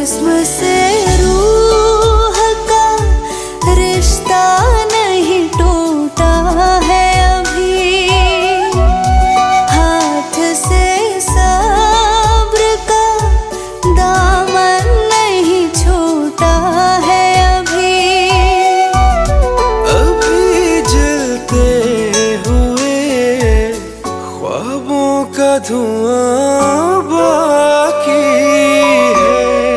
जिस्म से रूह का रिश्ता नहीं टूटा है अभी, हाथ से सब्र का दामन नहीं छूटा है अभी जलते हुए ख्वाबों का धुआं